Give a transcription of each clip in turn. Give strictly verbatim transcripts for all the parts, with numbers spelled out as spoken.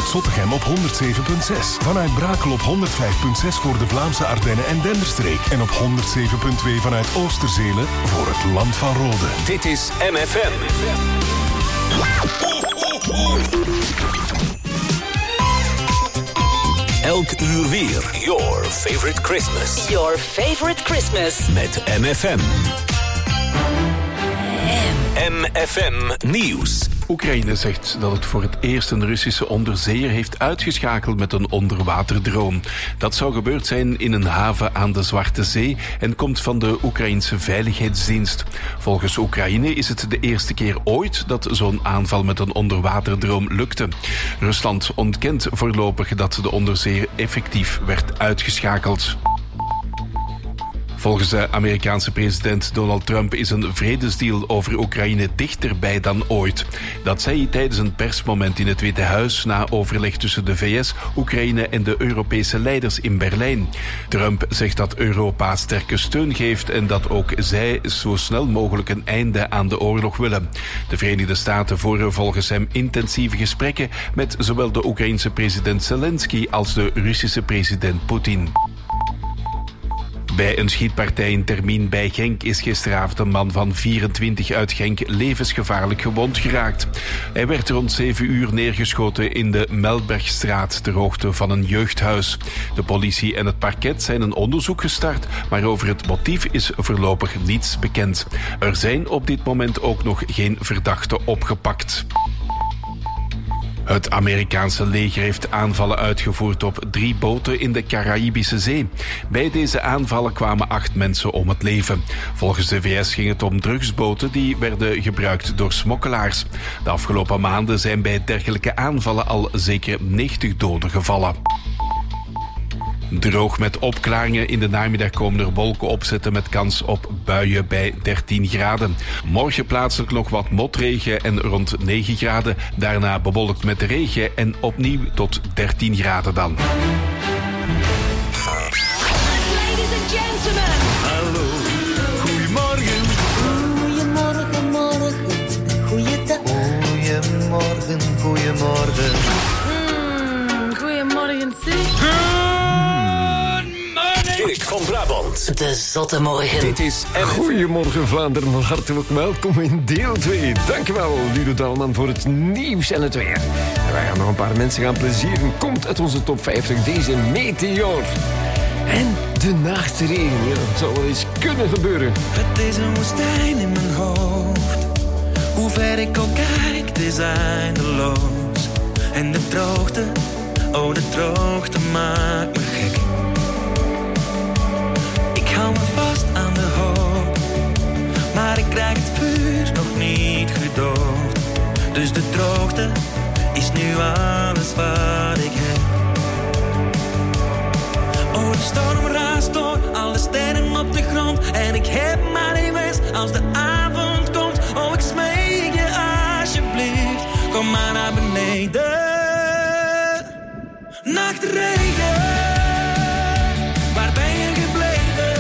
Zottegem op honderd zeven komma zes. Vanuit Brakel op honderd vijf komma zes voor de Vlaamse Ardennen en Denderstreek. En op honderd zeven komma twee vanuit Oosterzelen voor het Land van Rode. Dit is M F M. Elk uur weer. Your favorite Christmas. Your favorite Christmas. Met M F M. M F M Nieuws. Oekraïne zegt dat het voor het eerst een Russische onderzeeër heeft uitgeschakeld met een onderwaterdrone. Dat zou gebeurd zijn in een haven aan de Zwarte Zee en komt van de Oekraïnse Veiligheidsdienst. Volgens Oekraïne is het de eerste keer ooit dat zo'n aanval met een onderwaterdrone lukte. Rusland ontkent voorlopig dat de onderzeeër effectief werd uitgeschakeld. Volgens de Amerikaanse president Donald Trump is een vredesdeal over Oekraïne dichterbij dan ooit. Dat zei hij tijdens een persmoment in het Witte Huis na overleg tussen de V S, Oekraïne en de Europese leiders in Berlijn. Trump zegt dat Europa sterke steun geeft en dat ook zij zo snel mogelijk een einde aan de oorlog willen. De Verenigde Staten voeren volgens hem intensieve gesprekken met zowel de Oekraïense president Zelensky als de Russische president Poetin. Bij een schietpartij in Termien bij Genk is gisteravond een man van vierentwintig uit Genk levensgevaarlijk gewond geraakt. Hij werd rond zeven uur neergeschoten in de Melbergstraat ter hoogte van een jeugdhuis. De politie en het parket zijn een onderzoek gestart, maar over het motief is voorlopig niets bekend. Er zijn op dit moment ook nog geen verdachten opgepakt. Het Amerikaanse leger heeft aanvallen uitgevoerd op drie boten in de Caraïbische Zee. Bij deze aanvallen kwamen acht mensen om het leven. Volgens de V S ging het om drugsboten die werden gebruikt door smokkelaars. De afgelopen maanden zijn bij dergelijke aanvallen al zeker negentig doden gevallen. Droog met opklaringen. In de namiddag komen er wolken opzetten met kans op buien bij dertien graden. Morgen plaatselijk nog wat motregen en rond negen graden. Daarna bewolkt met regen en opnieuw tot dertien graden dan. Ladies and gentlemen. Hallo, goedemorgen. Goedemorgen, morgen, goeiedag. Goedemorgen, goedemorgen. Mm, goedemorgen, zeg. Dirk van Brabant. De zotte morgen. Dit is M F M. Goedemorgen Vlaanderen, hartelijk welkom in deel twee. Dankjewel Ludo Dalman voor het nieuws en het weer. En wij gaan nog een paar mensen gaan plezieren. Komt uit onze top vijftig deze Meteor. En de nachtse regen, ja, dat zou wel eens kunnen gebeuren. Het is een woestijn in mijn hoofd. Hoe ver ik ook kijk, het is eindeloos. En de droogte, oh de droogte maakt me gek. Ik hou me vast aan de hoop, maar ik krijg het vuur nog niet gedoofd. Dus de droogte is nu alles wat ik heb. Oh, de storm raast door, alle sterren op de grond. En ik heb maar één wens als de avond komt. Oh, ik smeek je alsjeblieft, kom maar naar beneden. Nachtregen, waar ben je gebleven?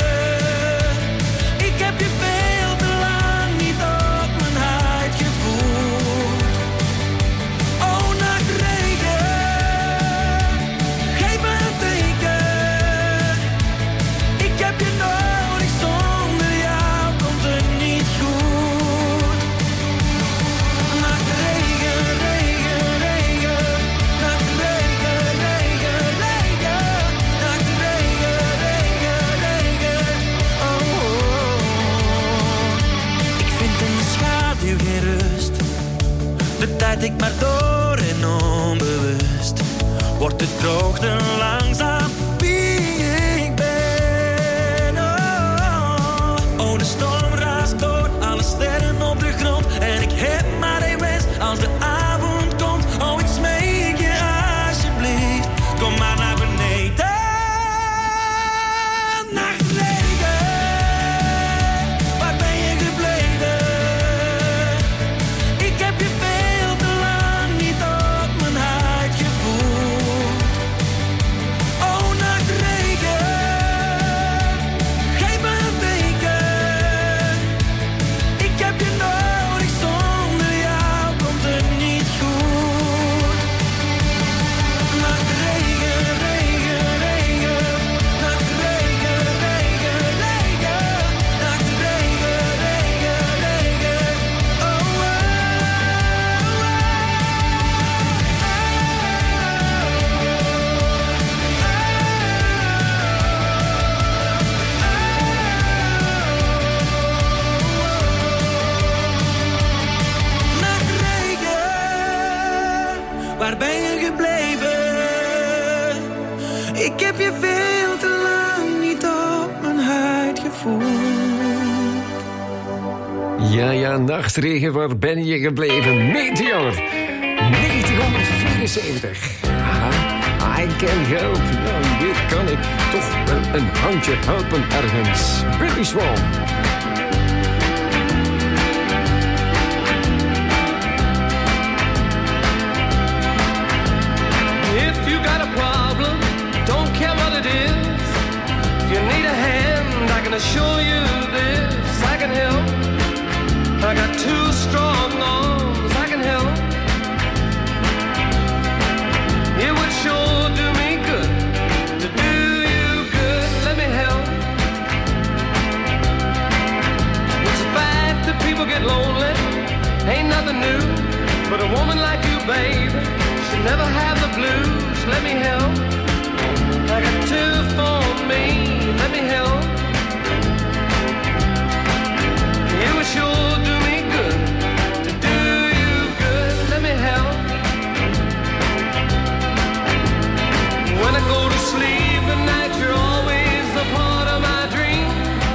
Ik heb je veel te lang niet op mijn huid gevoeld. Oh, nachtregen, geef me een teken. Ik heb je nodig, zonder jou komt het niet goed. Nachtregen, regen, regen. Nachtregen, regen, regen. Nachtregen, regen, regen. Oh, oh, oh. Ik vind in de schaduw geen rust. De tijd ik maar door en onbewust wordt de droogte langzaam wie ik ben. Oh, oh, oh, de storm raast door, alle sterren op de grond. En ik heb maar één wens als de avond komt. Oh, ik smeek je alsjeblieft, kom maar naar beneden. Nachtregen, waar ben je gebleven? Ik heb je veel te lang niet op mijn huid gevoeld. Oh, heb je veel te lang niet op mijn huid gevoeld. Ja, ja, nachtregen, waar ben je gebleven? Meteor, negentienhonderdvierenzeventig. Aha, I can help. Ja, dit kan ik toch wel een handje helpen ergens. Billy Swan. If you got a problem, don't care what it is. If you need a hand, I can assure you this. I can help. I got two strong arms, I can help. It would sure do me good to do you good. Let me help. It's a fact that people get lonely, ain't nothing new. But a woman like you, baby, should never have the blues. Let me help. I got two for me. Let me help. It would sure do me good to do you good. Let me help. When I go to sleep at night, you're always a part of my dream.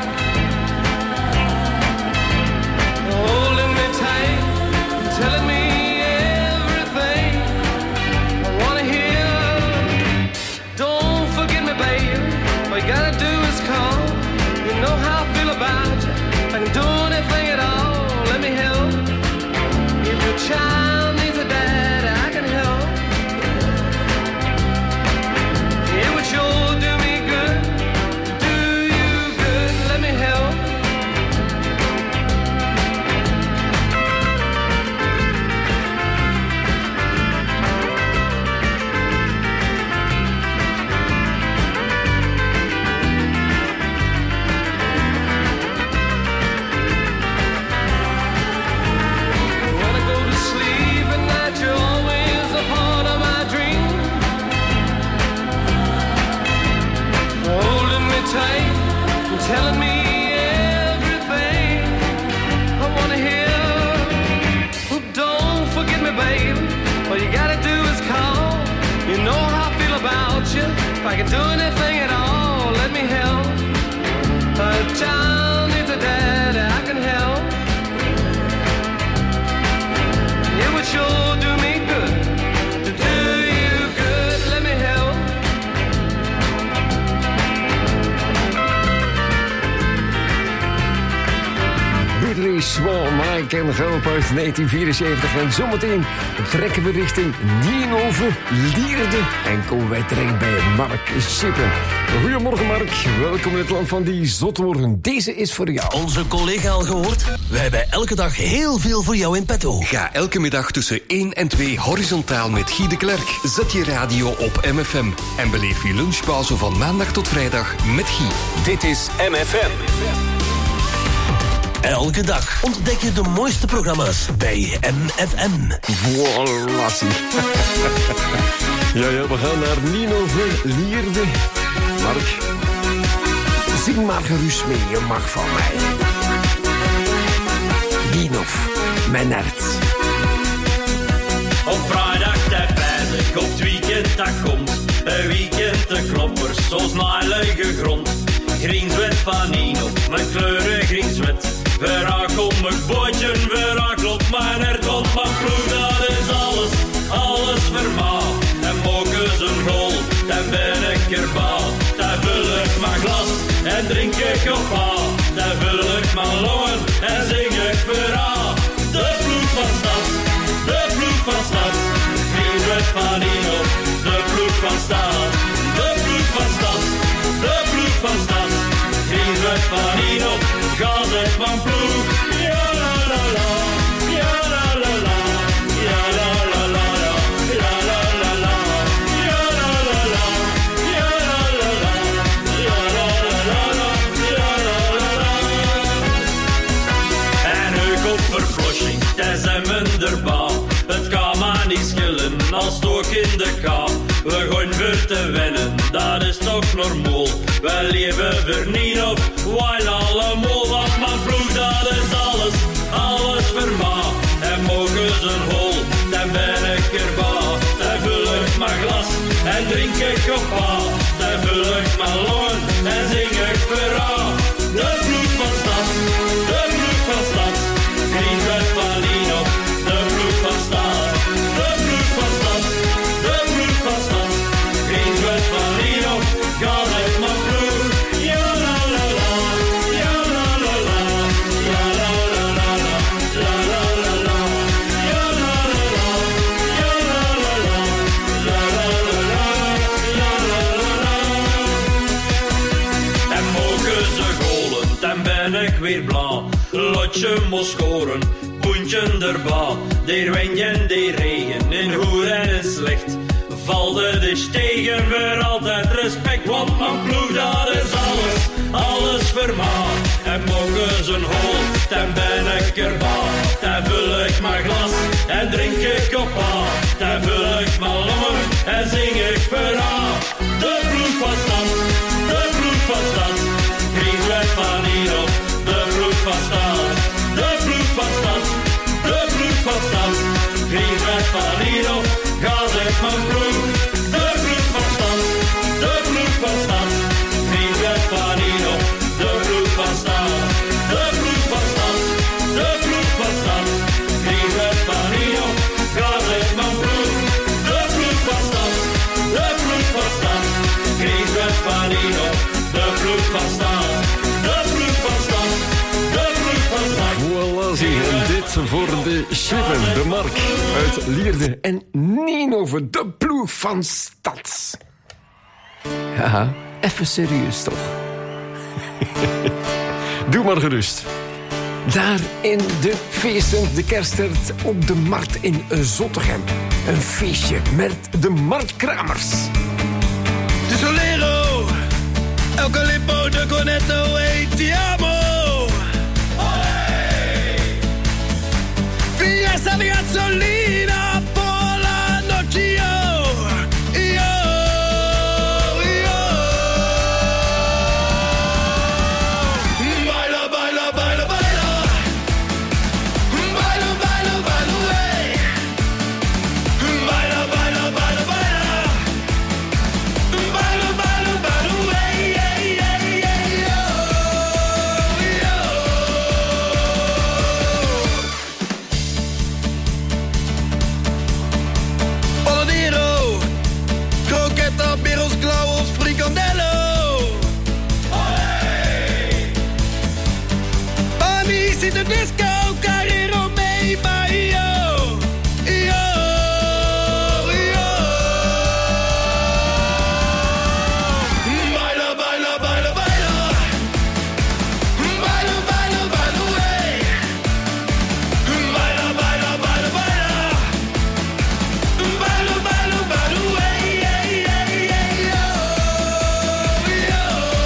Holding me tight, telling me everything I wanna hear. Don't forget me, babe. All you gotta do is call. You know how I feel about you. I can do anything at all. Let me help. If your child needs a dad, I can help. It would sure do me good to do you good. Let me help. When I go to sleep at night, you're always a part of my dream. Holding me tight and telling me everything I wanna hear. Well, don't forget me, baby. All you gotta do is call. You know how I feel about you. If I can do anything at all, let me help. A child needs a dad, I can help. It would sure do me good to do you good. Let me help. Billy Swan, I can help uit negentien vierenzeventig. En zometeen trekken we richting Nienhoven, Lierde en komen wij terecht bij Mark Schippen. Goedemorgen Mark, welkom in het land van die zotwoorden. Deze is voor jou. Onze collega al gehoord? Wij hebben elke dag heel veel voor jou in petto. Ga elke middag tussen één en twee horizontaal met Guy de Klerk. Zet je radio op M F M en beleef je lunchpauze van maandag tot vrijdag met Guy. Dit is M F M. Elke dag ontdek je de mooiste programma's bij M F M. Voilà. Ja, ja, we gaan naar Nienhoven, Lierde. Mark, zing maar gerust mee, je mag van mij. Nienhoven, mijn hart. Op vrijdag de bezig, op het weekend dat komt. Een weekend de kloppers, zo snaaielige grond. Grienswet van Nienhoven, mijn kleuren grienswet. Verraak om mijn bootje, verraak op mijn hart. Want mijn ploeg, dat is alles, alles vermaak. En mogen ze een rol, dan ben ik erbij. Dan vul ik mijn glas en drink ik op haar. Dan vul ik mijn longen en zing ik voor haar. De ploeg van stad, de ploeg van stad. Grienswet van Nienhoven, de ploeg van stad. De ploeg van stad, de ploeg van stad. Grienswet van Nienhoven, ga zeg mijn ploeg. Ja la la la, ja la la la, ja la la la, ja la la la, ja la la la, ja la la la, ja la la la, ja la la la. En heuk op verflossing, daar zijn we erbij. Het kan maar niet schillen, als het ook in de kou. We gaan weer te wennen, dat is toch normaal. We leven voor niet op, wij allemaal. Want mijn ploeg, dat is alles, alles voor mij. En mogen ze een hol, dan ben ik erbij. Dan vul ik mijn glas en drink ik op haar. Dan vul ik mijn longen en zing ik verhaal. De ploeg van stad, de ploeg van stad. Griezwet van Nino, de ploeg van stad. De ploeg van stad, de ploeg van stad. Griezwet van Nino, gaat uit mijn ploeg. Ja la la la, ja la la la, ja la la la la, la la la la, ja la la la, ja la la la, la la la la, ja la la la. En mogen ze golen, dan ben ik weer blauw. Lotje moest scoren, poentje erbij. Der wind en der regen, in goed en in slecht. Valde de stegen voor altijd respect, want mijn ploeg dat is alles, alles voor mij. En mogen ze een hol, dan ben ik erbij. Dan vul ik mijn glas en drink ik op aan. Dan vul ik mijn longen en zing ik voor aan. De ploeg van stad, de ploeg van stad. Griezwet van Nino, de ploeg van stad. De ploeg van stad, de ploeg van stad. Griezwet van Nino, gaat uit mijn ploeg. De ploeg van stad, de ploeg van stad. Griezwet van Nino, de ploeg van stad. De ploeg van stad, de ploeg van stad. Griezwet van Nino, gaat uit mijn ploeg. De ploeg van stad, de ploeg van stad. Griezwet van Nino, de ploeg van stad. De ploeg van stad, de ploeg van stad. Voilà, zie je. En dit voor de Slippen, de Mark uit Lierde en Nino voor de ploeg van Stad. Haha, even serieus toch? Doe maar gerust. Daar in de feesten, de kerstert op de markt in Zottegem. Een feestje met de marktkramers. Tesolero, Eucalippo, de Cornetto, e ti amo. Fiesta di gasolina por la noche, yo, yo, yo. Baila, baila, baila, baila. Baila, baila, baila, wey. Baila, baila, baila, baila. Baila, baila, baila, wey, yeah, yeah, yeah, yo, yo. Paladero, croqueta, birros, clavos, fricandello. Amis in de disco, carrero mee bij yo, yo, yo. Baila, baila, baila, baila. Baila, baila, baila, wey. Baila, baila, baila, baila. Baila, baila, baila, wey, yeah, yeah, yeah, yo, yo.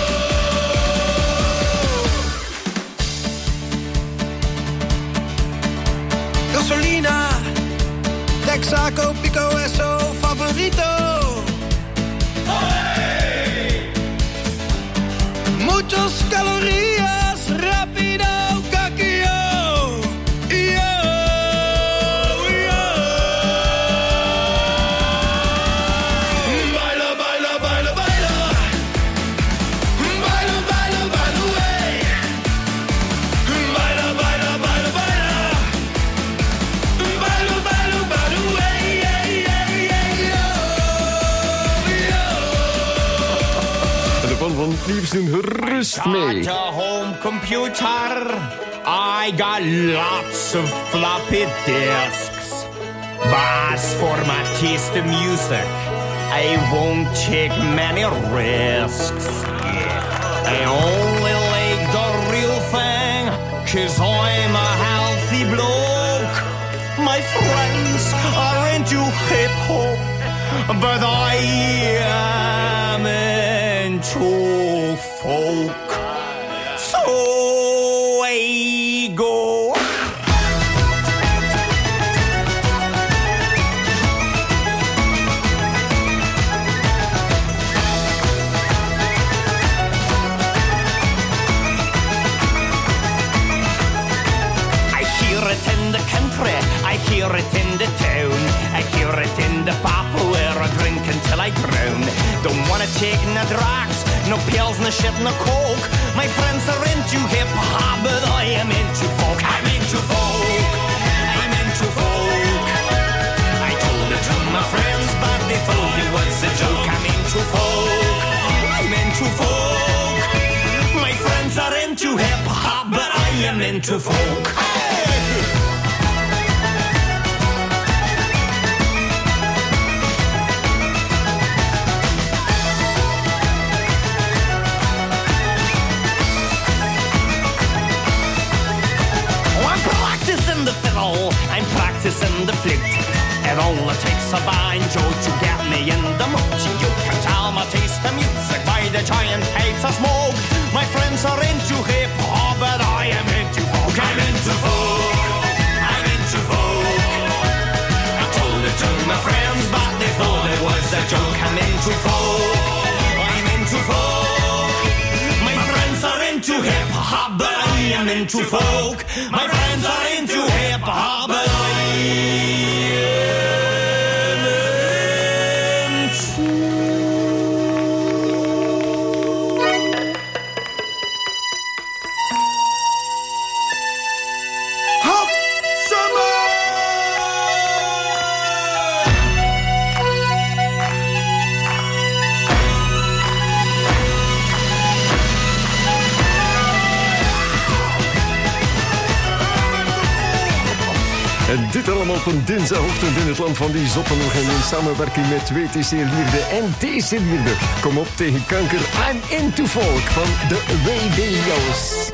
Gasolina, Texaco, Pico, Eso, favorito. Muchos calorías, rápido, caquillo. Yo, yo. Baila, baila, baila, baila. Baila, baila, baila, wey. Baila, baila, baila, baila. Baila, baila, baila, wey, yeah, yeah, yeah, yo, yo. En de man van het nieuws doen gerust mee. Got a home computer. I got lots of floppy disks. But for my taste of music, I won't take many risks. Yeah. I only like the real thing, 'cause I'm a healthy bloke. My friends are into hip-hop, but I am into folk. So I go. I hear it in the country, I hear it in the town, I hear it in the pub where I drink until I drown. Don't wanna take no drugs, No pills, no shit, no coke. My friends are into hip-hop, but I am into folk. I'm into folk. I'm into folk. I told it to my friends, but they thought it was a joke. I'm into folk. I'm into folk. My friends are into hip-hop, but I am into folk. The fiddle, I'm practicing the flute. And all it takes a banjo to get me in the mood. You can tell my taste of music by the giant pipes of smoke. My friends are into hip-hop, but I am into folk. I'm into folk. I'm into folk. I told it to my friends, but they thought it was a joke. I'm into folk. I'm into folk. My friends are into hip-hop, but I am into folk. My friends are into hip-hop, but I En dit allemaal op een dinsdagochtend in het land van die zottenog en in samenwerking met W T C Lierde en T C Lierde. Kom op tegen kanker, I'm into folk van de W D O's.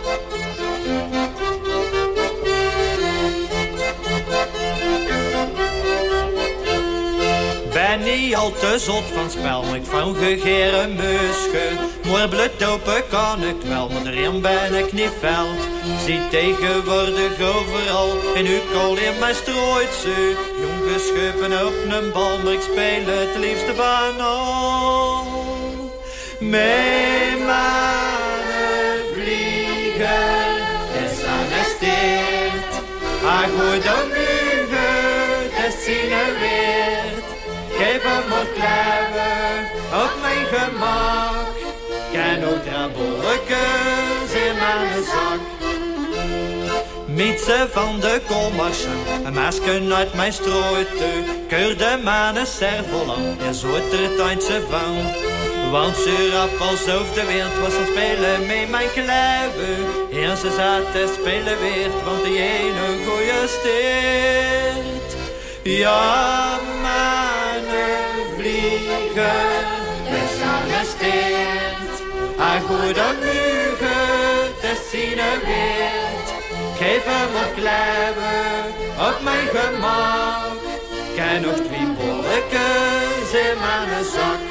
Ben niet al te zot van spel, maar ik van gegeren musje. Maar bloeddopen kan ik wel, maar erin ben ik niet fel. Zie tegenwoordig overal, en u alleen maar strooit ze. Jong geschuppen op een bal, maar ik speel het liefste van al. Mijn mannen vliegen, is arresteerd. Ah, goed om mugen, dat zien er weer. Geef hem wat kleven op mijn gemak. Ken ook drabolletjes in mijn zak. Mietsen van de commerçant, een masker uit mijn strooite. Keur de mannen servolan, er zoet er tuintje van. Want ze rap alsof de wind was aan spelen met mijn kleven. En ze zaten spelen weer, want die ene goeie steert. Ja, mannen vliegen, is arresteerd. Hij goed aan mugen, dat zien er weer. Geef hem wat kleven op mijn gemak. Ken nog twee bolletjes in mijn zak.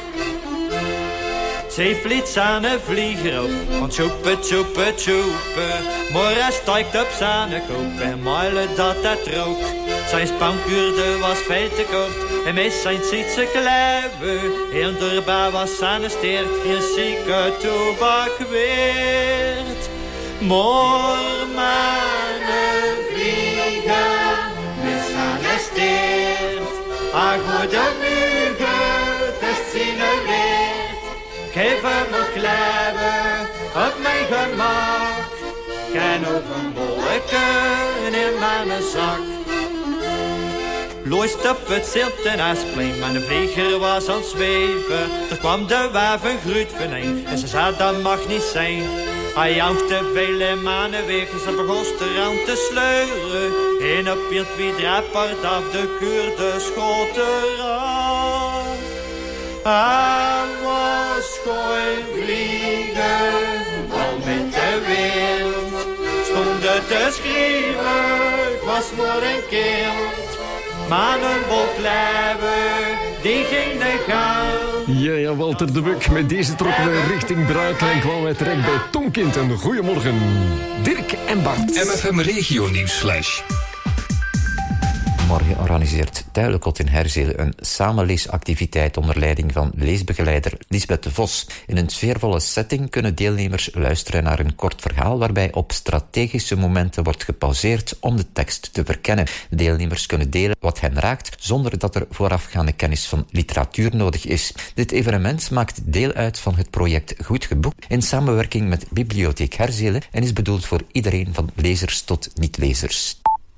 Ze vliet aan een vlieger op, van tjoepen, tjoepen, tjoepen. Maar hij stijgt op zijn kop en muilen dat dat rook. Zijn spankuurde was veel te kort en met zijn ziet ze kleven. En daarbij was zijn steert geen zieke toebak weert. Maar mannen vliegen, misarresteerd. Ah, goede mugen, dat zien er weer. Geef hem wat kleven op mijn gemak. Ken ook een bolletje in mijn zak. Looist op het zilte Asplein, maar de vlieger was aan het zweven. Er kwam de waven gruut van een en ze zei dat mag niet zijn. Hij jankte vele maanden weg en ze begon eraan te sleuren. En op je twee draapart af de kuurde schot eraf. Hij was gewoon vliegen, al met de wind. Stond het te schreeuwen, het was maar een kind. Maar een wolkleven, die ging de gang. Ja, ja, Walter de Buk. Met deze trokken we richting Brakel en kwamen wij terecht bij Tonkind. En goedemorgen, Dirk en Bart. M F M Regio Nieuwsflash. Morgen organiseert Tuilekot in Herzelen een samenleesactiviteit onder leiding van leesbegeleider Lisbeth de Vos. In een sfeervolle setting kunnen deelnemers luisteren naar een kort verhaal waarbij op strategische momenten wordt gepauzeerd om de tekst te verkennen. Deelnemers kunnen delen wat hen raakt zonder dat er voorafgaande kennis van literatuur nodig is. Dit evenement maakt deel uit van het project Goed Geboekt in samenwerking met Bibliotheek Herzelen en is bedoeld voor iedereen van lezers tot niet-lezers.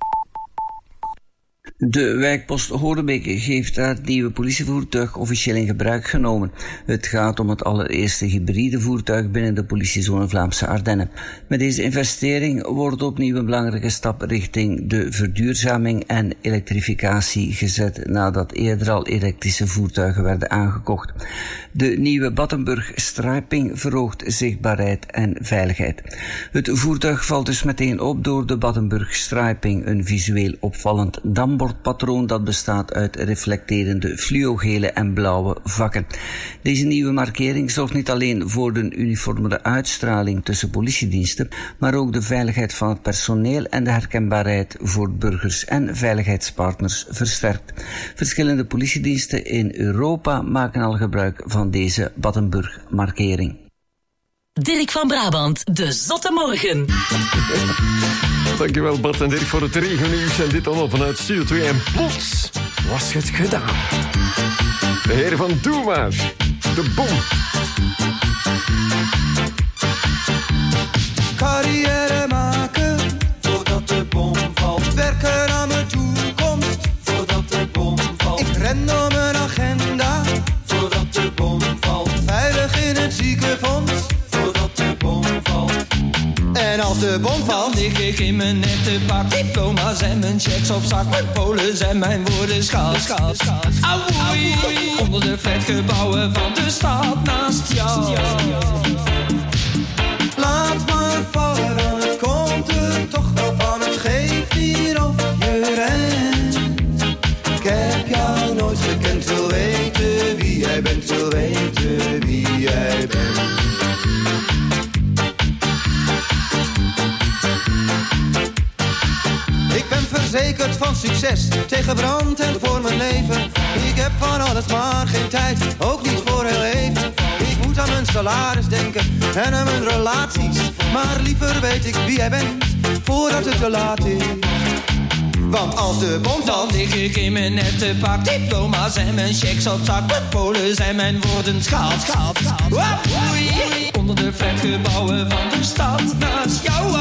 De wijkpost Horebeke heeft haar nieuwe politievoertuig officieel in gebruik genomen. Het gaat om het allereerste hybride voertuig binnen de politiezone Vlaamse Ardennen. Met deze investering wordt opnieuw een belangrijke stap richting de verduurzaming en elektrificatie gezet nadat eerder al elektrische voertuigen werden aangekocht. De nieuwe Battenburg Striping verhoogt zichtbaarheid en veiligheid. Het voertuig valt dus meteen op door de Battenburg Striping, een visueel opvallend dambordpatroon dat bestaat uit reflecterende fluogele en blauwe vakken. Deze nieuwe markering zorgt niet alleen voor de uniformere uitstraling tussen politiediensten, maar ook de veiligheid van het personeel en de herkenbaarheid voor burgers en veiligheidspartners versterkt. Verschillende politiediensten in Europa maken al gebruik van deze Battenburg-markering. Dirk van Brabant, de Zotte Morgen. Dankjewel Bart en Dirk voor het regennieuws en dit allemaal vanuit Studio twee. En plots was het gedaan. De heer van Doe maar, de bom. Carrière maken, voordat de bom valt. Werken aan mijn toekomst, voordat de bom valt. Ik ren door mijn agenda, voordat de bom valt. Veilig in het ziekenfonds, voordat de bom valt. En als de bom valt, dan lig ik in mijn nette pak. Diploma's en mijn checks op zak. Mijn polen en mijn woorden schaal, schaal, schaal. Auwoei, onder de flatgebouwen van de stad naast jou. Laat maar vallen, dan het komt er toch wel van. Het geeft hier of je rent. Ik heb jou nooit gekend, wil weten wie jij bent, wil weten wie jij bent. Ik ben verzekerd van succes, tegen brand en voor mijn leven. Ik heb van alles maar geen tijd, ook niet voor heel even. Ik moet aan mijn salaris denken en aan mijn relaties. Maar liever weet ik wie jij bent, voordat het te laat is. Want als de bom valt, dan lig ik in mijn nette pak. Diploma's en mijn checks op zak. Mijn polen en mijn woorden schaal, schaal, schaal. Auwoei, onder de flatgebouwen van de stad naast jou.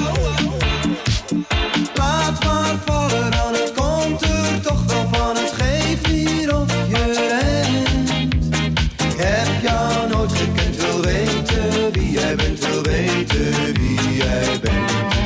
Laat maar vallen, dan het komt er toch wel van. Het geeft niet of je rent. Ik heb jou nooit gekend, wil weten wie jij bent, wil weten wie jij bent.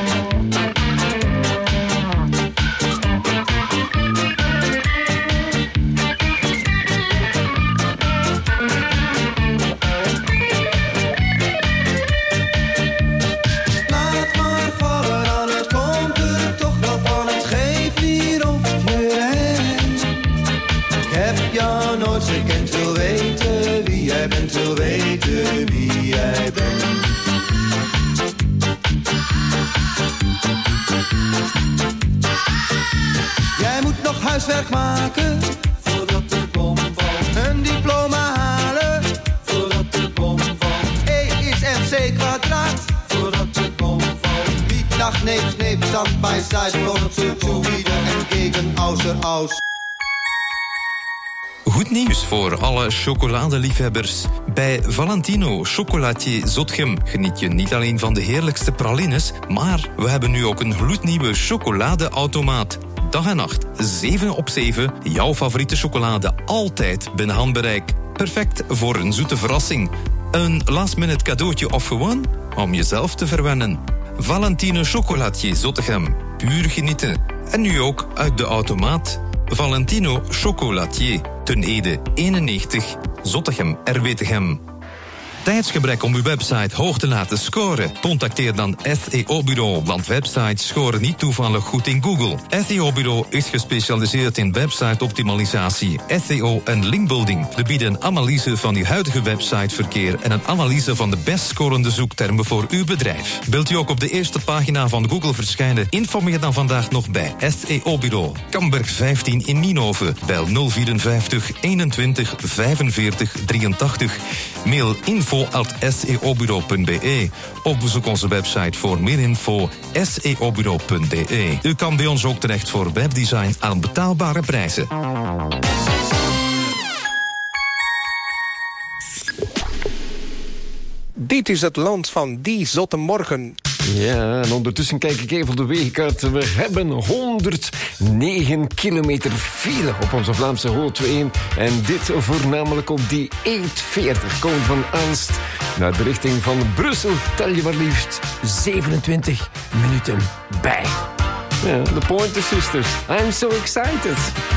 Gekend, wil weten wie jij bent, wil weten wie jij bent. Jij moet nog huiswerk maken, voordat de bom valt. Een diploma halen, voordat de bom valt. E is mc kwadraat, voordat de bom valt. Wie nach neemt, neemt, stand by side, product zu wieder en gegen außer aus. Goed nieuws voor alle chocoladeliefhebbers. Bij Valentino Chocolatier Zotgem geniet je niet alleen van de heerlijkste pralines, maar we hebben nu ook een gloednieuwe chocoladeautomaat. Dag en nacht, zeven op zeven, jouw favoriete chocolade altijd binnen handbereik. Perfect voor een zoete verrassing. Een last-minute cadeautje of gewoon om jezelf te verwennen. Valentino Chocolatier Zotgem, puur genieten. En nu ook uit de automaat. Valentino Chocolatier, Ten Ede eenennegentig, Zottegem, R W Tegem. Tijdsgebrek om uw website hoog te laten scoren? Contacteer dan S E O-bureau, want websites scoren niet toevallig goed in Google. S E O-bureau is gespecialiseerd in website-optimalisatie, S E O en linkbuilding. We bieden een analyse van uw huidige websiteverkeer en een analyse van de best scorende zoektermen voor uw bedrijf. Wilt u ook op de eerste pagina van Google verschijnen? Informeer dan vandaag nog bij S E O-bureau. Kamberg vijftien in Nienhoven. Bel nul vierenvijftig eenentwintig vijfenveertig drieëntachtig. Mail info at s e o bureau punt b e. Of bezoek onze website voor meer info s e o bureau punt b e. U kan bij ons ook terecht voor webdesign aan betaalbare prijzen. Dit is het land van die zotte morgen. Ja, en ondertussen kijk ik even op de wegenkaart. We hebben honderdnegen kilometer file op onze Vlaamse Hoofdweg één. En dit voornamelijk op die honderdveertig. Komend van Aalst naar de richting van Brussel. Tel je maar liefst zevenentwintig minuten bij. Ja, de Pointer Sisters. I'm so excited.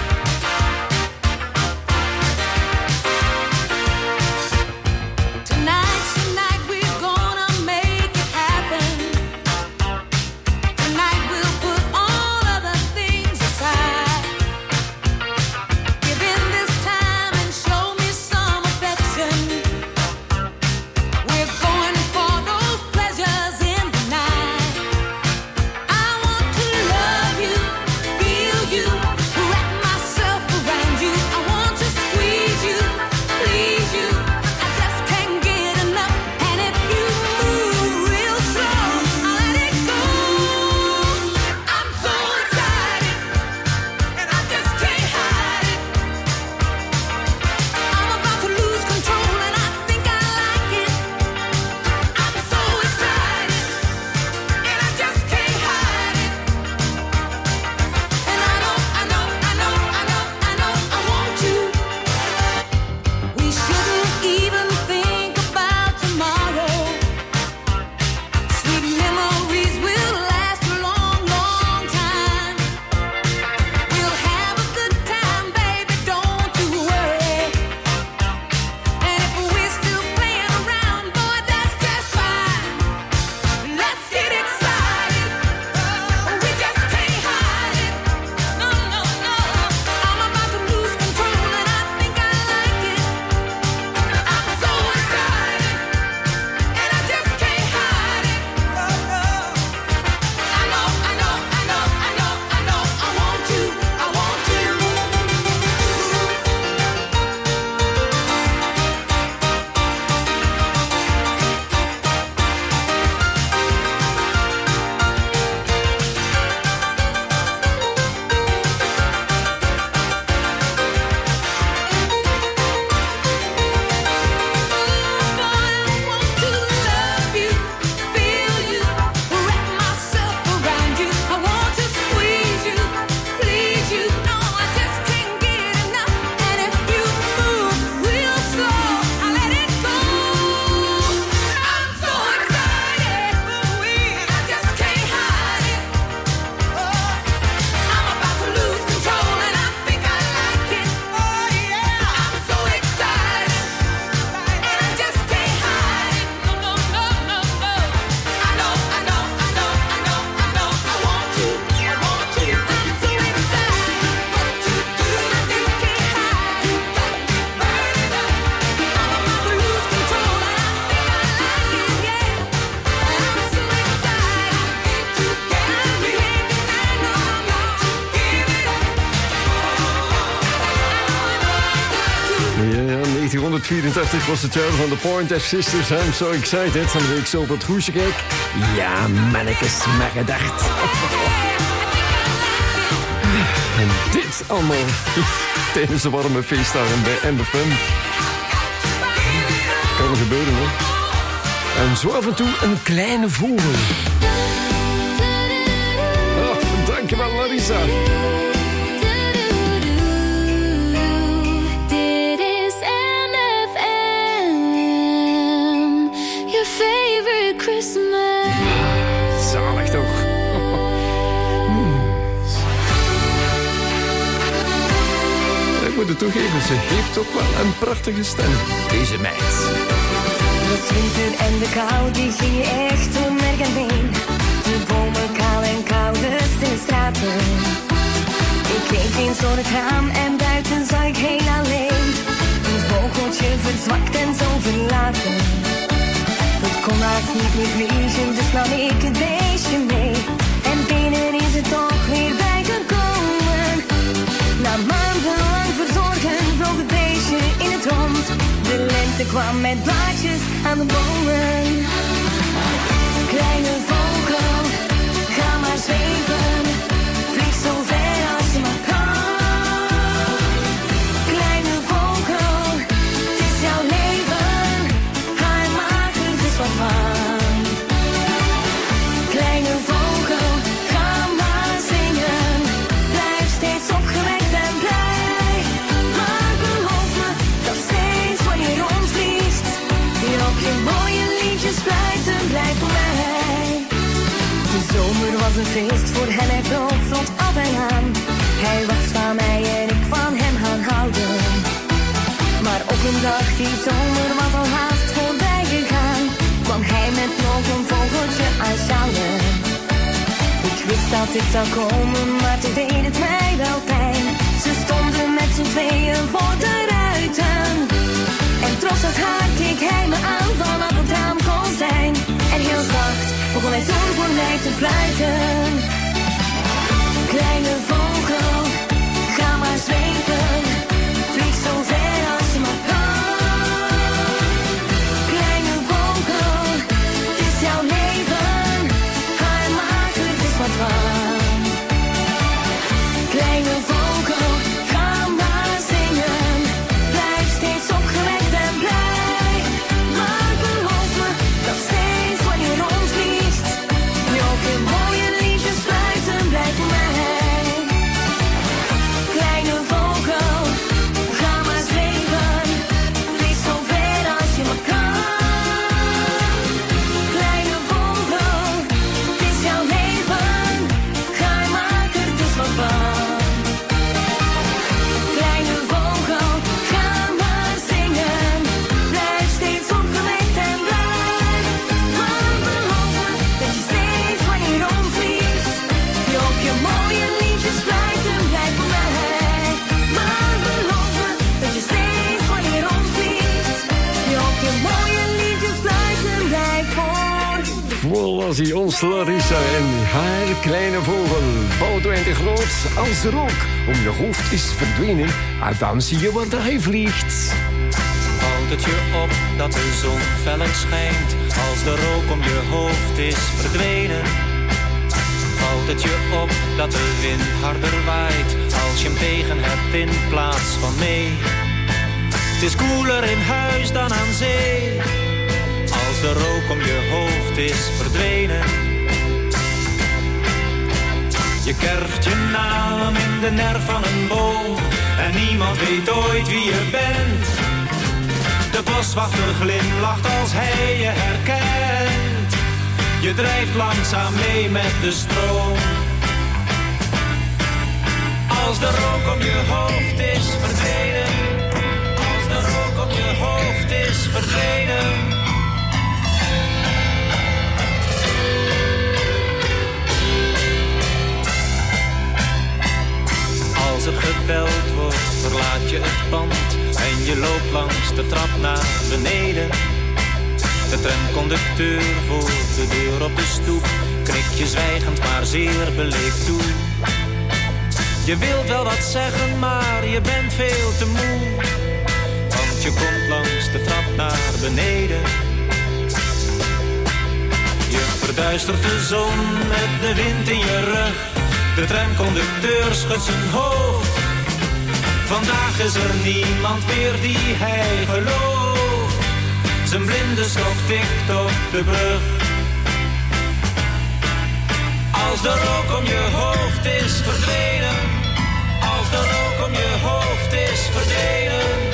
negentien vierentachtig was het jaar van de Pointer Sisters. I'm so excited. Van de week zo op het hoesje kijk. Ja, mannekes, maar gedacht. En dit allemaal tijdens de warme feestdagen bij M F M. Kan er gebeuren, hoor. En zo af en toe een kleine vogel. Oh, dankjewel, Larissa. Zalig toch? Ik moet het toegeven, ze heeft toch wel een prachtige stem, deze meid. was winter en de kou, die ging je echt door merg en been. De bomen kaal en koud, de stille straten. Ik keek eens door het raam en buiten zag ik heel alleen een vogeltje verzwakt en zo verlaten. Het kon haast niet meer vliegen, dus nam ik het beestje mee. En binnen is het toch weer bijgekomen. Na maandenlang verzorgen vloog het beestje in het rond. De lente kwam met blaadjes aan de bomen. Kleine vogel, ga maar zweven. Vlieg zo ver als je maar kan. Kleine vogel, het is jouw leven. Ga er maak er dus wat van. Kleine vogel, ga maar zingen. Blijf steeds opgewekt en blij. Maar beloof me dat steeds wanneer je rondvliegt, je ook je mooie liedjes fluiten blijft voor mij. De zomer was een feest voor hem, hij vloog vlot af en aan. Hij was van mij en ik van hem gaan houden. Maar op een dag die zomer was al haast voorbij gegaan, kwam hij met nog een vogeltje aanschouwen. Ik wist dat dit zou komen, maar toen deed het mij wel pijn. Ze stonden met z'n tweeën voor de ruiten. En trots het haar keek hij me aan vanaf het raam kon zijn. En heel zacht begon hij toen voor mij te fluiten. Kleine vogel, ga maar zweven. Vlieg zo ver als je maar kan. Kleine vogel, het is jouw leven. Ga er maak er dus wat van. Kleine vogel, ga maar zingen. Blijf steeds opgewekt en blij. Maar beloof me dat steeds wanneer je rondvliegt, je ook je mooie liedjes fluiten blijft voor mij. Kleine vogel, ga maar zweven. Vlieg zo ver als je maar kan. Kleine vogel, het is jouw leven. Ga er maak er dus wat van. Kleine vogel, ga maar zingen. Blijf steeds opgewekt en blij. Maar beloof me dat je steeds wanneer je rondvliegt, je ook je mooie liedjes fluiten blijft voor mij. Maar beloof me dat je steeds wanneer je rondvliegt, je ook je mooie liedjes fluiten blijft voor. Voilà, zie ons Larissa en haar kleine vogel. Boudewijn de Groot, als de rook om je hoofd is verdwenen, ah, dan zie je waar hij vliegt. Valt het je op dat de zon feller schijnt, als de rook om je hoofd is verdwenen? Valt het je op dat de wind harder waait, als je hem tegen hebt in plaats van mee? Het is koeler in huis dan aan zee, als de rook om je hoofd is verdwenen. Je kerft je naam in de nerf van een boom en niemand weet ooit wie je bent. De boswachter glimlacht als hij je herkent. Je drijft langzaam mee met de stroom. Als de rook om je hoofd is verdwenen, als de rook om je hoofd is verdwenen. Als er gebeld wordt, verlaat je het pand en je loopt langs de trap naar beneden. De tramconducteur voor de deur op de stoep knikt je zwijgend maar zeer beleefd toe. Je wilt wel wat zeggen, maar je bent veel te moe, want je komt langs de trap naar beneden. Je verduistert de zon met de wind in je rug. De tramconducteur schudt zijn hoofd. Vandaag is er niemand meer die hij gelooft. Zijn blinde stok tikt op de brug. Als de rook om je hoofd is verdwenen, als de rook om je hoofd is verdwenen.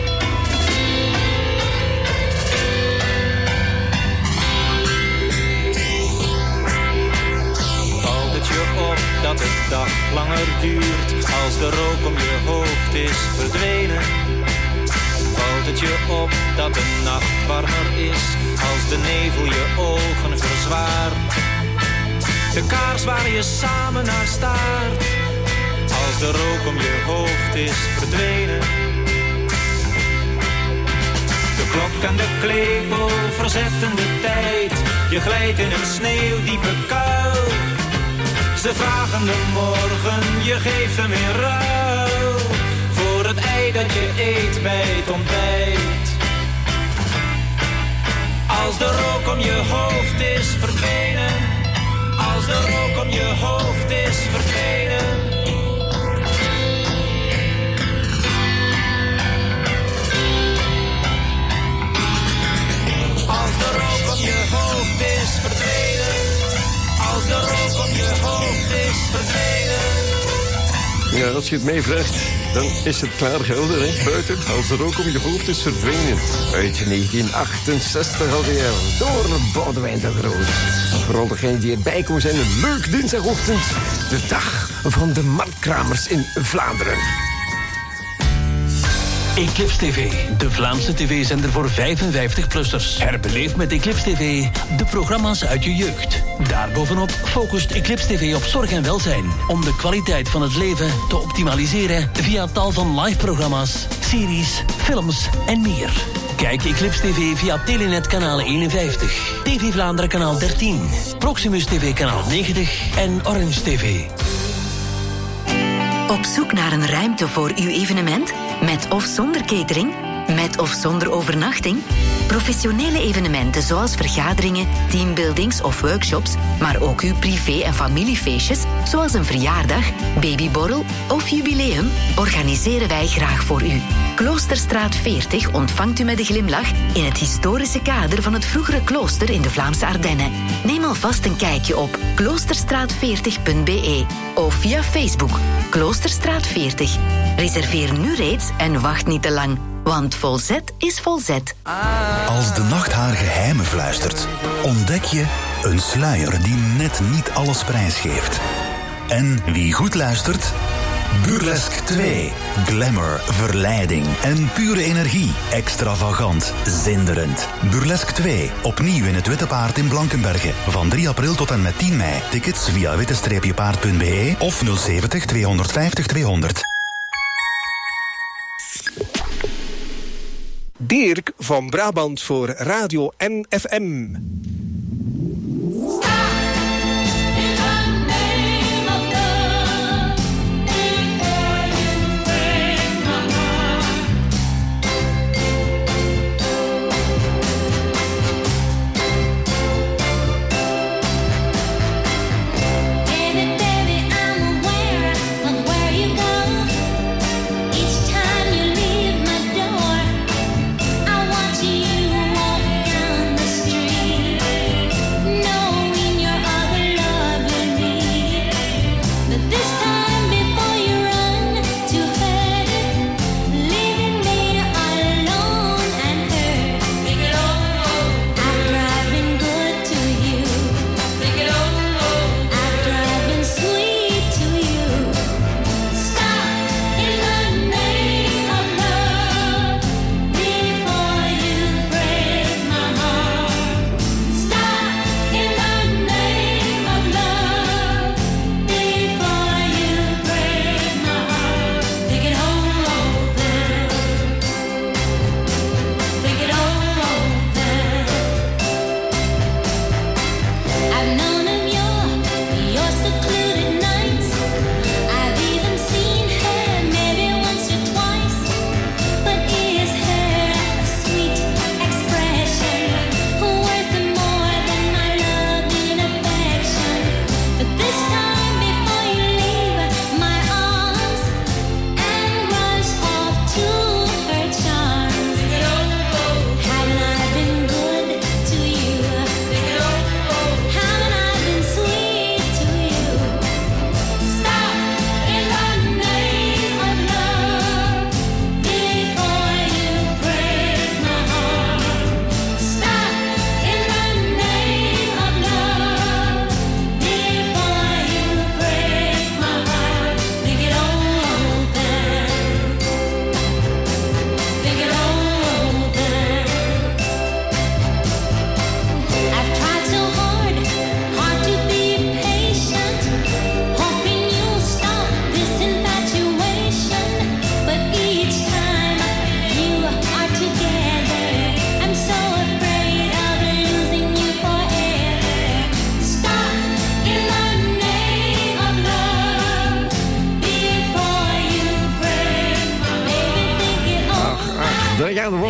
Valt het je op dat de dag langer duurt, als de rook om je hoofd is verdwenen? valt het je op dat de nacht warmer is als de nevel je ogen verzwaart. De kaars waar je samen naar staart, als de rook om je hoofd is verdwenen. De klok en de klepel verzetten de tijd, je glijdt in een sneeuwdiepe kuil. Ze vragen de morgen, je geeft hem in ruil voor het ei dat je eet bij het ontbijt. Als de rook om je hoofd is verdwenen, als de rook om je hoofd is verdwenen. Als de rook om je hoofd is verdwenen, als de rook om je hoofd is verdwenen. Ja, als je het meevraagt, dan is het klaar gelder, hè? Buiten, als de rook om je hoofd is verdwenen. Uit negentien achtenzestig alweer, door Boudewijn de Groot. Vooral degenen die erbij komen zijn, een leuk dinsdagochtend. De dag van de marktkramers in Vlaanderen. Eclipse T V, de Vlaamse tv-zender voor vijfenvijftig-plussers. Herbeleef met Eclipse T V de programma's uit je jeugd. Daarbovenop focust Eclipse T V op zorg en welzijn, om de kwaliteit van het leven te optimaliseren via tal van live-programma's, series, films en meer. Kijk Eclipse T V via Telenet kanaal eenenvijftig, T V Vlaanderen kanaal dertien, Proximus T V kanaal negentig en Orange T V. Op zoek naar een ruimte voor uw evenement? Met of zonder catering? Met of zonder overnachting? Professionele evenementen zoals vergaderingen, teambuildings of workshops, maar ook uw privé- en familiefeestjes, zoals een verjaardag, babyborrel of jubileum, organiseren wij graag voor u. Kloosterstraat veertig ontvangt u met een glimlach in het historische kader van het vroegere klooster in de Vlaamse Ardennen. Neem alvast een kijkje op kloosterstraat veertig punt b e of via Facebook Kloosterstraat veertig. Reserveer nu reeds en wacht niet te lang, want volzet is volzet. Als de nacht haar geheimen fluistert, ontdek je een sluier die net niet alles prijsgeeft. En wie goed luistert, Burlesque twee. Glamour, verleiding en pure energie. Extravagant, zinderend. Burlesque twee. Opnieuw in het Witte Paard in Blankenberge. Van drie april tot en met tien mei. Tickets via witte paard punt b e of nul zeventig tweehonderdvijftig tweehonderd. Dirk van Brabant voor Radio N F M. Street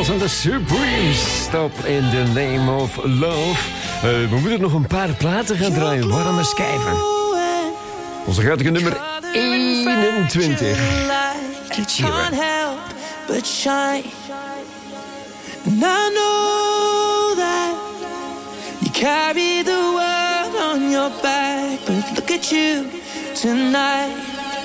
Charles and the Supremes. Stop in the name of love. Uh, we moeten nog een paar platen gaan draaien. Warme schijven. Onze guitige nummer eenentwintig. You can't help but shine. And I know that you carry the world on your back, but look at you tonight.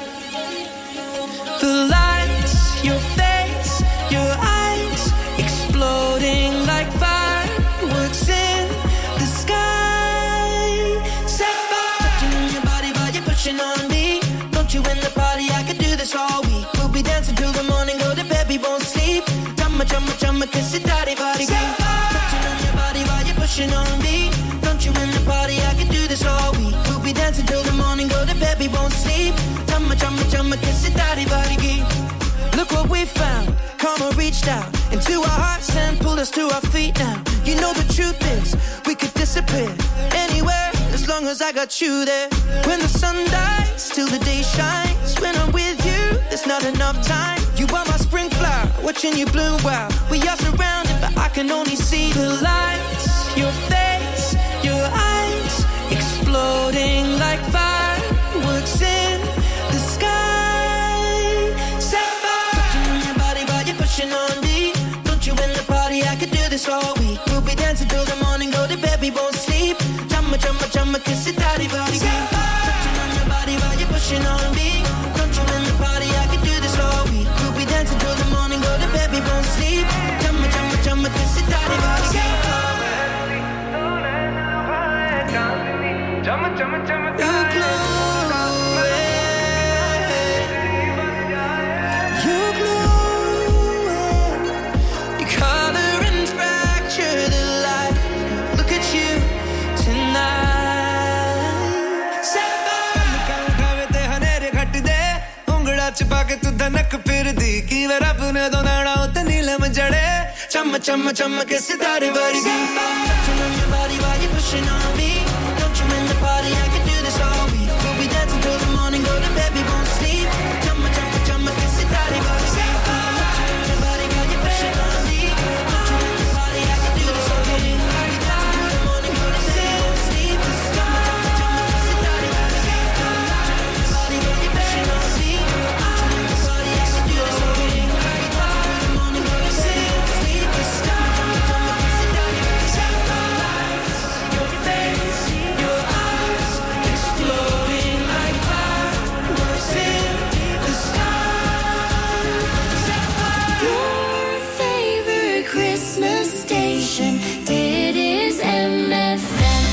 The lights, your face, your eyes, exploding like fireworks in the sky. Set fire touching your body while you're pushing on me. Don't you in the party? I could do this all week. We'll be dancing till the morning, go to bed, we won't sleep. Chumma, chumma, chumma, kiss it, daddy, body, touching on your body while you're pushing on me. Don't you in the party? I could do this all week. We'll be dancing till the morning, go to bed, we won't sleep. Chumma, chumma, chumma, kiss it, daddy, body, look what we found. Karma reached out into our hearts and pulled us to our feet now. You know the truth is, we could disappear anywhere as long as I got you there. When the sun dies, till the day shines. When I'm with you, there's not enough time. You are my spring flower, watching you bloom wild. We are surrounded, but I can only see the lights. Your face, your eyes, exploding like fireworks in the sky. Set fire touching on your body while you're pushing on me. Don't you in the party? I could do this all week. We'll be dancing till the morning, go to bed, we won't sleep. Chumma, chumma, chumma, kiss it, daddy, body. Touching on your body while you're pushing on me. Don't you in the party? I could do this all week. We'll be dancing till the morning, go to bed, we won't sleep. Chumma, chumma, chumma, kiss it, daddy, body. Chumma, chumma, chumma, daddy. You glow, you color and fracture the light. Look at you tonight. Set fire. छुपा के तू धनक फिर दी की वे रब ने दो नाड़ा उते नीलम जड़े चम चम चम के सितारे वर्गी touching on your body while you're pushing on me. Don't you in the party? I could do this all week. We'll be dancing till the morning, go to bed, we won't sleep. Chumma, chumma, chumma, kiss it, daddy, body. Touching on your body while you're pushing on me. Don't you in the party? I could do this all week. We'll be dancing till the morning, go to bed, we won't sleep. Chumma, chumma, chumma, kiss it, daddy, body. Touching on your body while you're pushing on me. Don't you in the party? I could do this all week. We'll be dancing till the morning, go to bed, we won't sleep. Chumma, chumma, chumma, kiss it, daddy, body. Your face, your eyes, exploding like fireworks in the sky. Your favorite Christmas station, it is M F M.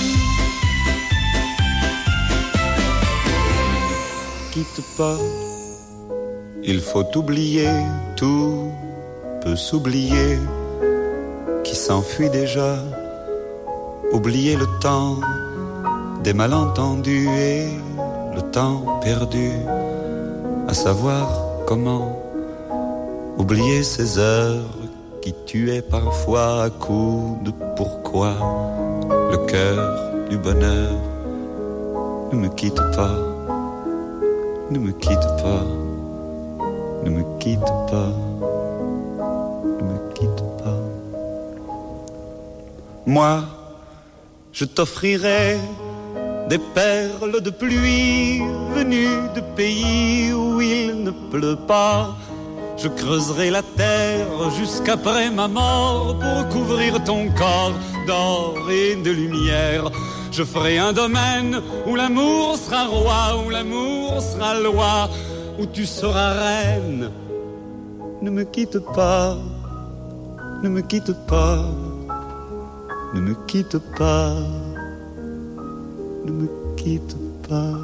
Quitte pas, il faut oublier, tout peut s'oublier, qui s'enfuit déjà. Oublier le temps des malentendus et le temps perdu, à savoir comment oublier ces heures qui tuaient parfois à coups de pourquoi. Le cœur du bonheur, ne me quitte pas, ne me quitte pas, ne me quitte pas, ne me quitte pas. Moi, je t'offrirai des perles de pluie venues de pays où il ne pleut pas. Je creuserai la terre jusqu'après ma mort pour couvrir ton corps d'or et de lumière. Je ferai un domaine où l'amour sera roi, où l'amour sera loi, où tu seras reine. Ne me quitte pas, ne me quitte pas. Ne me quitte pas, ne me quitte pas.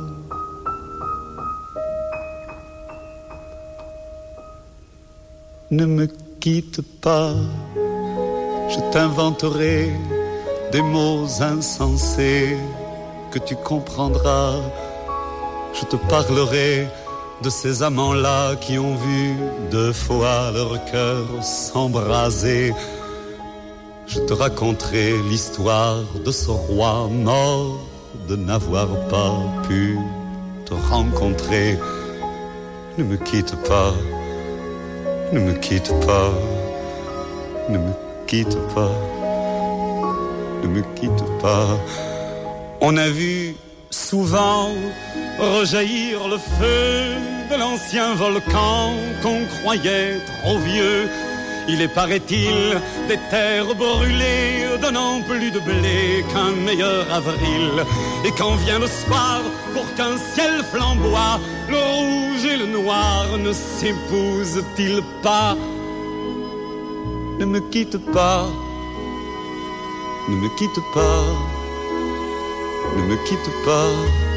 Ne me quitte pas, je t'inventerai des mots insensés que tu comprendras. Je te parlerai de ces amants-là qui ont vu deux fois leur cœur s'embraser. Je te raconterai l'histoire de ce roi mort de n'avoir pas pu te rencontrer. Ne me quitte pas, ne me quitte pas, Ne me quitte pas, ne me quitte pas. On a vu souvent rejaillir le feu de l'ancien volcan qu'on croyait trop vieux. Il est, paraît-il, des terres brûlées, donnant plus de blé qu'un meilleur avril. Et quand vient le soir, pour qu'un ciel flamboie, le rouge et le noir ne s'épousent-ils pas? Ne me quitte pas, ne me quitte pas, ne me quitte pas,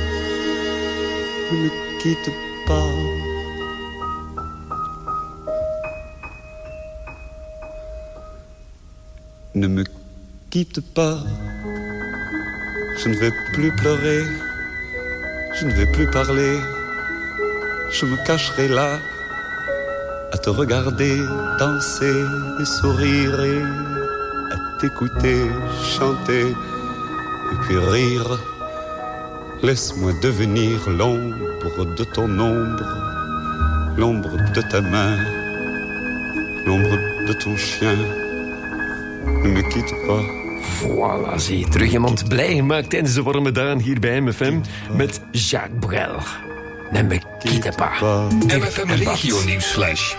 ne me quitte pas. Ne me quitte pas, je ne vais plus pleurer, je ne vais plus parler, je me cacherai là, à te regarder danser et sourire et à t'écouter chanter et puis rire. Laisse-moi devenir l'ombre de ton ombre, l'ombre de ta main, l'ombre de ton chien. Ne me quitte pas. Voilà, zie. Terug iemand blij maakt tijdens de warme dagen hier bij M F M met Jacques Brel. Ne me quitte pas. M F M Regio Nieuwsflash.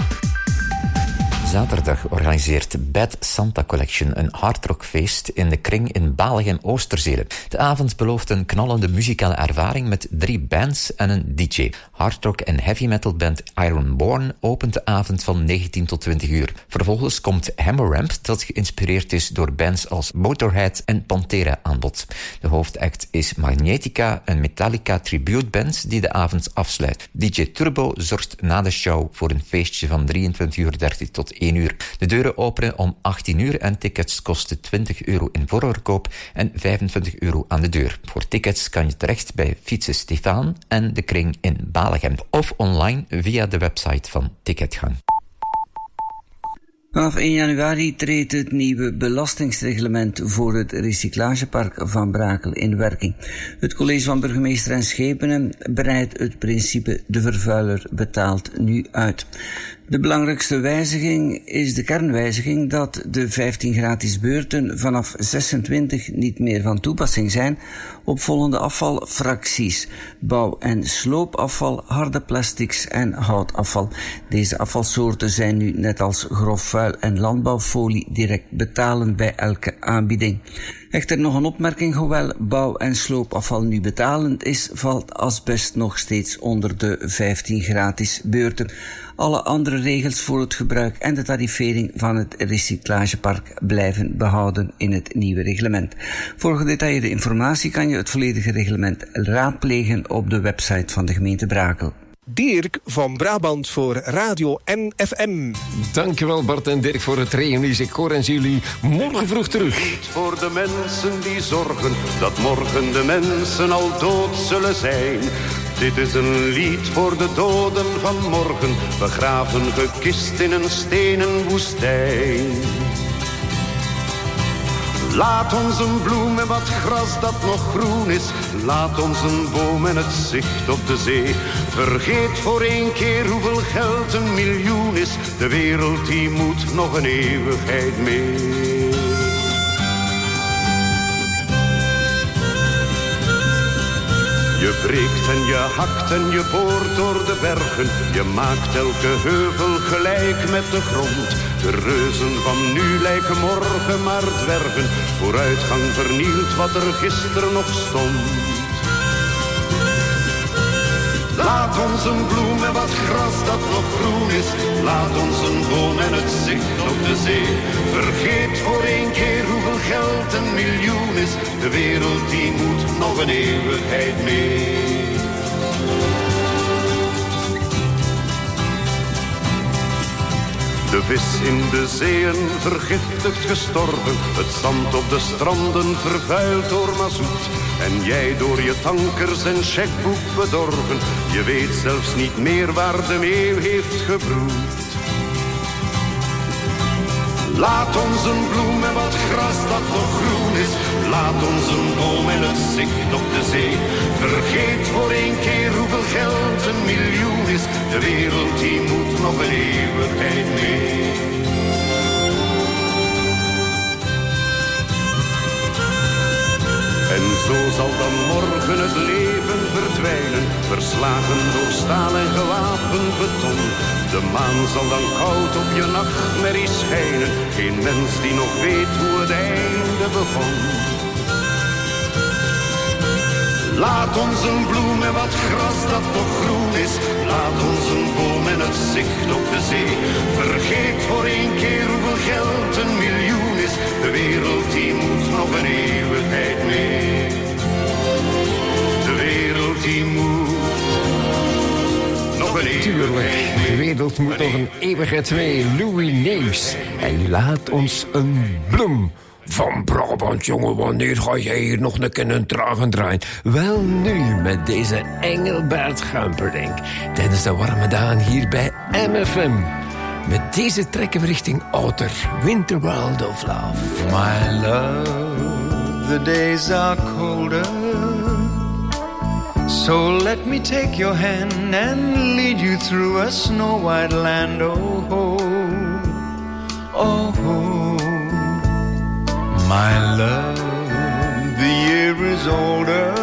Zaterdag organiseert Bad Santa Collection een hardrockfeest in de Kring in Balegem-Oosterzele. De avond belooft een knallende muzikale ervaring met drie bands en een D J. Hardrock en heavy metal band Ironborn opent de avond van negentien tot twintig uur. Vervolgens komt Hammer Ramp, dat geïnspireerd is door bands als Motorhead en Pantera aan bod. De hoofdact is Magnetica, een Metallica tributeband die de avond afsluit. D J Turbo zorgt na de show voor een feestje van drieëntwintig uur dertig tot één uur. De deuren openen om achttien uur en tickets kosten twintig euro in voorverkoop en vijfentwintig euro aan de deur. Voor tickets kan je terecht bij Fietsen Stefaan en de Kring in Balegem of online via de website van Ticketgang. Vanaf één januari treedt het nieuwe belastingsreglement voor het recyclagepark van Brakel in werking. Het college van burgemeester en schepenen breidt het principe de vervuiler betaalt nu uit. De belangrijkste wijziging is de kernwijziging dat de vijftien gratis beurten vanaf zesentwintig niet meer van toepassing zijn op volgende afvalfracties: bouw- en sloopafval, harde plastics en houtafval. Deze afvalsoorten zijn nu net als grof vuil en landbouwfolie direct betalend bij elke aanbieding. Echter nog een opmerking: hoewel bouw- en sloopafval nu betalend is, valt asbest nog steeds onder de vijftien gratis beurten. Alle andere regels voor het gebruik en de tarifering van het recyclagepark blijven behouden in het nieuwe reglement. Voor gedetailleerde informatie kan je het volledige reglement raadplegen op de website van de gemeente Brakel. Dirk van Brabant voor Radio N F M. Dankjewel Bart en Dirk voor het reunies. Ik hoor en zie jullie morgen vroeg terug. Voor de mensen die zorgen dat morgen de mensen al dood zullen zijn. Dit is een lied voor de doden van morgen, begraven gekist in een stenen woestijn. Laat ons een bloem en wat gras dat nog groen is. Laat ons een boom en het zicht op de zee. Vergeet voor één keer hoeveel geld een miljoen is. De wereld die moet nog een eeuwigheid mee. Je breekt en je hakt en je boort door de bergen. Je maakt elke heuvel gelijk met de grond. De reuzen van nu lijken morgen maar dwergen. Vooruitgang vernielt wat er gisteren nog stond. Laat ons een bloem en wat gras dat nog groen is. Laat ons een boom en het zicht op de zee. Vergeet voor één keer hoeveel geld een miljoen is. De wereld die moet nog een eeuwigheid mee. De vis in de zeeën vergiftigd gestorven. Het zand op de stranden vervuild door mazoet. En jij door je tankers en checkboek bedorven. Je weet zelfs niet meer waar de meeuw heeft gebroed. Laat ons een bloem en wat gras dat nog groen is. Laat ons een boom en het zicht op de zee. Vergeet voor één keer hoeveel geld een miljoen is. De wereld die moet nog een eeuwigheid mee. Zo zal dan morgen het leven verdwijnen, verslagen door staal en gewapend beton. De maan zal dan koud op je nachtmerrie schijnen, geen mens die nog weet hoe het einde begon. Laat ons een bloem en wat gras dat nog groen is. Laat ons een boom en het zicht op de zee. Vergeet voor één keer hoeveel geld een miljoen is. De wereld die moet nog een eeuwigheid mee. De wereld die moet nog een eeuwigheid mee. De wereld moet nog een eeuwigheid mee. Louis Neefs. En laat ons een bloem. Van Brabant, jongen, wanneer ga jij hier nog een keer een tragen draaien? Wel nu, met deze Engelbert Humperdinck. Tijdens de warme dagen hier bij M F M. Met deze trekken we richting Outer, Winter World of Love. My love, the days are colder. So let me take your hand and lead you through a snow-white land. Oh, oh, oh, oh. My love, the year is older.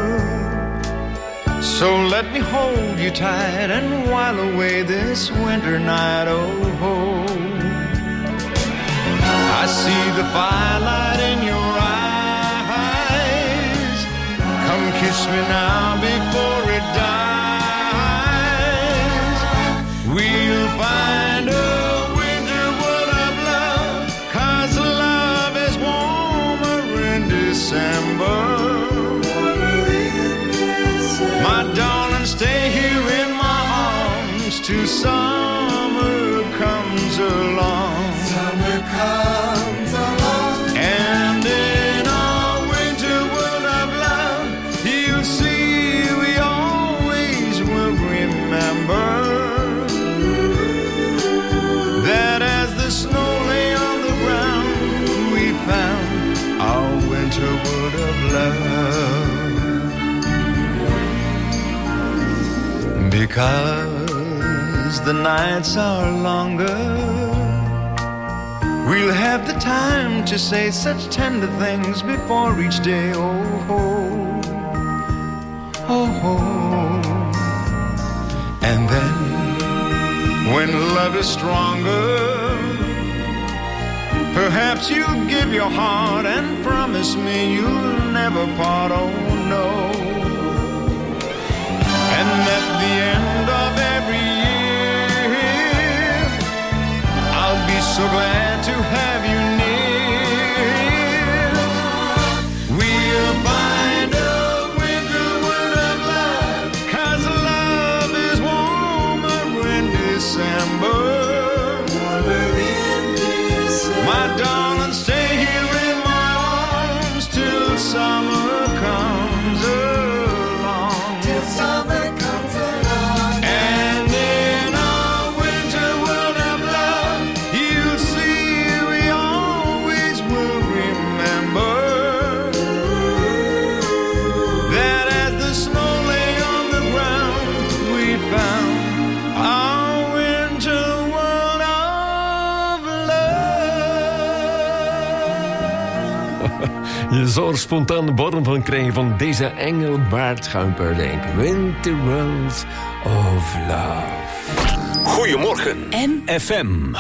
So let me hold you tight and while away this winter night. Oh, oh. I see the firelight in your eyes. Come kiss me now before it dies. We'll find a December. My darling, stay here in my arms till summer comes along. Summer comes along. And in our winter world of love, you'll see we always will remember that as the snow lay on the ground, we found our winter wood of love. Because the nights are longer, we'll have the time to say such tender things before each day. Oh, oh, oh, oh. And then when love is stronger, perhaps you'll give your heart and promise me you'll never part, oh no. And at the end of every year, I'll be so glad to have you near. We'll find a winter world of love, 'cause love is warmer in December. My darling, stay here in my arms till summer comes along. Till summer comes along. And in our winter world of love, you'll see we always will remember that as the snow lay on the ground, we found our winter world of Je zou er spontaan de borrel van krijgen van deze Engelbert Humperdinck. Winter World of Love. Goedemorgen, M F M.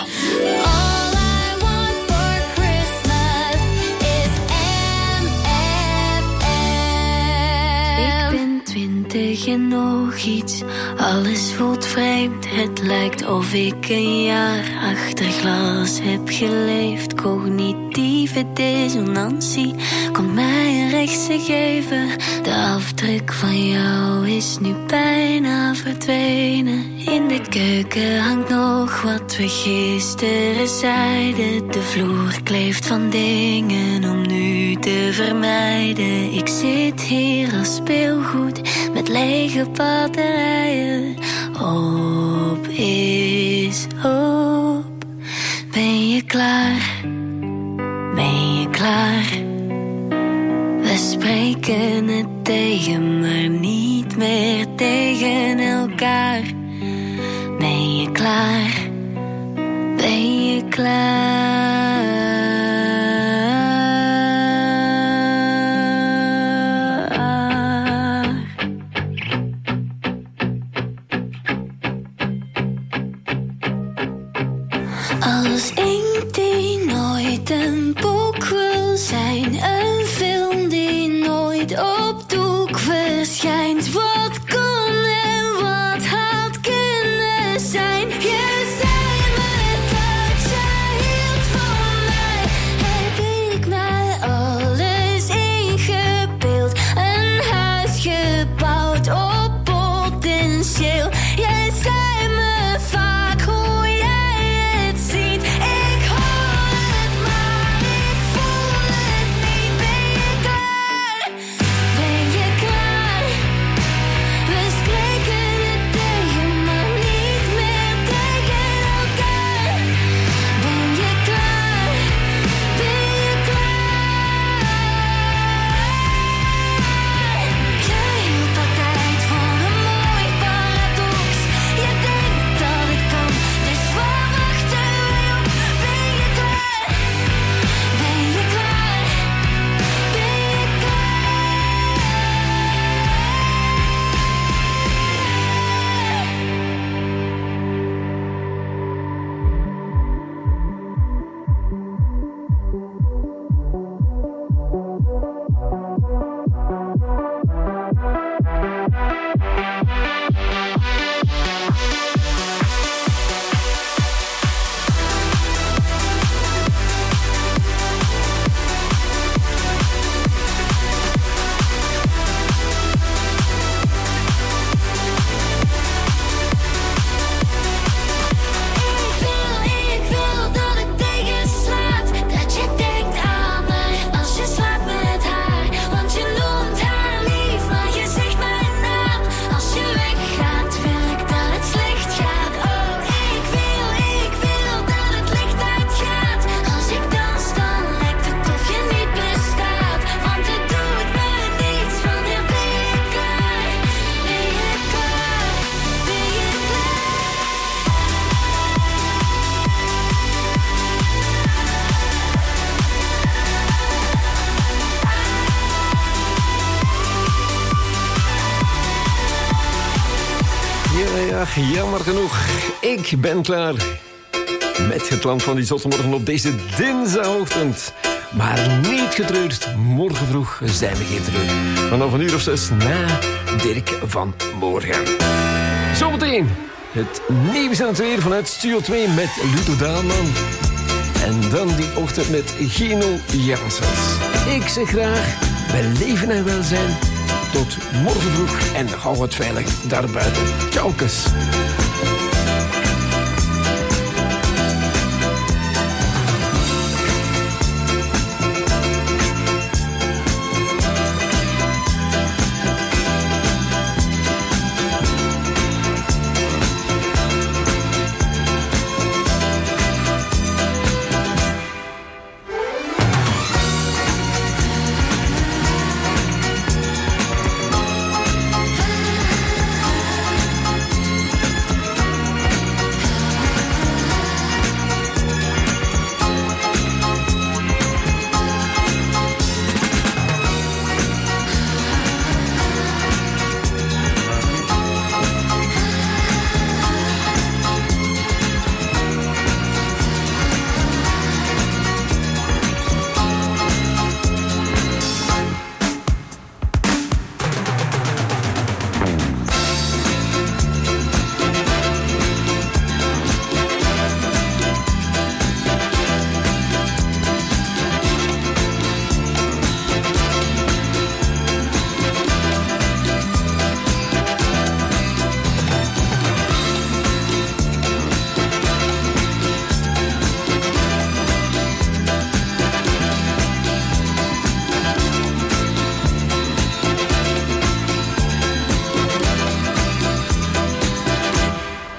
Twintig en nog iets, alles voelt vreemd. Het lijkt of ik een jaar achter glas heb geleefd. Cognitieve dissonantie komt mij een rechtse geven. De afdruk van jou is nu bijna verdwenen. In de keuken hangt nog wat we gisteren zeiden. De vloer kleeft van dingen om nu te vermijden. Ik zit hier als speelgoed met lege batterijen. Op is op. Ben je klaar? Ben je klaar? We spreken het tegen, maar niet meer tegen elkaar. Ben je klaar? Ben je klaar? Als ik die nooit een boek wil zijn, een film die nooit op doek verschijnt. Wat kon en wat had kunnen zijn? Je zei me dat je hield van mij. Heb ik mij alles ingebeeld? Een huis gebouwd op potentieel. Jij zei me vaak hoe jij het ziet. Ik hoor het maar, ik voel het niet. Ben je klaar? Ben je klaar? We spreken het tegen, maar niet meer tegen elkaar. Ben je klaar? Ben je klaar? Je hield altijd van een mooi paradox. Je denkt dat het kan, dus waar wachten wij op? Ben je klaar? Ben je klaar? Ben je Ik wil dat het tegenslaat, dat je denkt aan mij als je slaapt met haar. Want je noemt haar lief, maar je zegt mijn naam. Als je weggaat, wil ik dat het slecht gaat. Oh, ik wil, ik wil dat het licht uitgaat. Als ik dans, dan lijkt het of je niet bestaat. Want het doet me niets, wanneer ben je klaar? Ben je klaar? Ben je klaar? Ja, ja, jammer genoeg. Ik ben klaar met het land van die zotte morgen op deze dinsdagochtend. Maar niet getreurd, morgen vroeg zijn we weer terug. Vanaf een uur of zes na Dirk van Morgen. Zometeen het nieuws en het weer vanuit Studio twee met Ludo Daalman. En dan die ochtend met Gino Janssens. Ik zeg graag, bij leven en welzijn. Tot morgen vroeg en hou het veilig daarbuiten. Ciao, kus.